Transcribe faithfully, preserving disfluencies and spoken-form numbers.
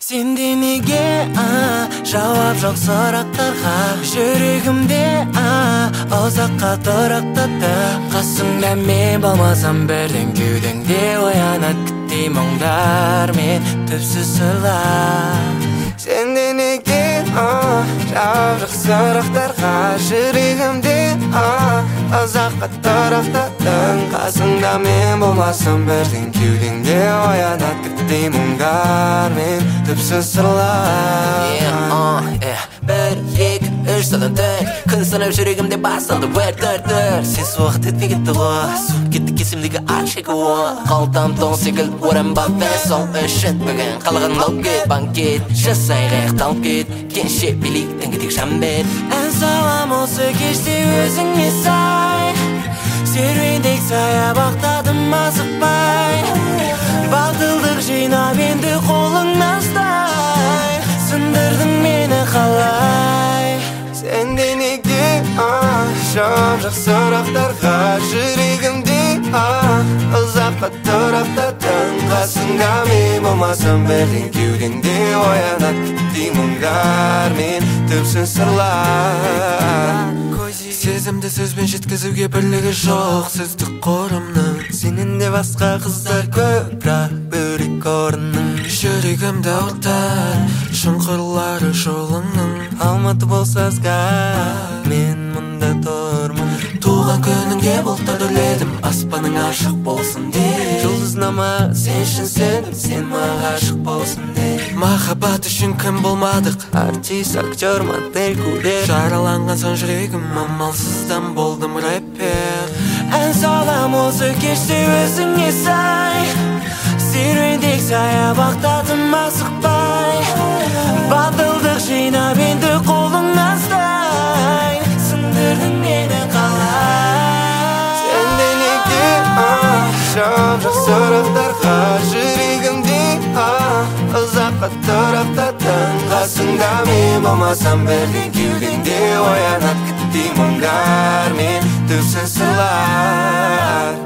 Сенде неге жауап жоқ сұрақтарға, жүрегімде ұзаққа тұрақтады. Қасыңда мен болмасам бірден кеудеңде оянат күттей мұңдар мен түпсіз сырлар. Сенде неге жауап жоқ сұрақтарға, жүрегімде ұзаққа тұрақтадың. Қасыңда мен болмасам бірден кеудеңде оянат күттей мұңдар мен түпсіз сырлар. Бір, екі, үш салдан түн, күн санап жүрегімде басылды бір түр-түр. Сенсіз уақыт өтпей кетті ғой, суып кетті кесімдегі ачегі ғой. Қалтам тоң секілді оранба бән соң үшін бүгін қалған лау кет, банкет жасай қаяқталып кет, кенше билік тәңгетек шамбет. Ән салам осы кеште өзіңе сай, серуендек саябақтадым асықпай. Батылдық жинап енді қолыңнан ұстай, сындырдың мені қалай. Сенде неге жауап жоқ сұрақтарға, жүрегімде ұзаққа тұрақтадың. Қасыңда мен болмасам бірден кеудеңде оянат күттей мұңдар мен түпсіз сырлар. Сезімді сөзбен жеткізуге бірлігі жоқ сөздік қорымның. Сенен де басқа қыздар көп, бірақ бөлек орынның. Жүрегімді ауыртар шұңқырлары жолыңның. Алматы болса ызғар, мен мұнда тұрмын. Туған күніңе бұлттар үрледім, аспаның ашық болсын деп. Жұлдызнама сен үшін сендім, сен маға ғашық болсын деп. Махаббат үшін кім болмадық, артист, актер, модель, курьер. Жараланған соң жүрегім, амалсыздан болдым рэпер. Ән салам осы кеште өзіңе сай, серуендек саябақтадым асықпай. Батылдық жинап енді қолыңнан ұстай, сындырдың мені қалай. Сенде неге жауап жоқ сұрақтарға, жүрегімде ұзаққа тұрақтадың. Қасыңда мен болмасам бірден кеудеңде оянат күттей мұңдар мен түпсіз сырлар.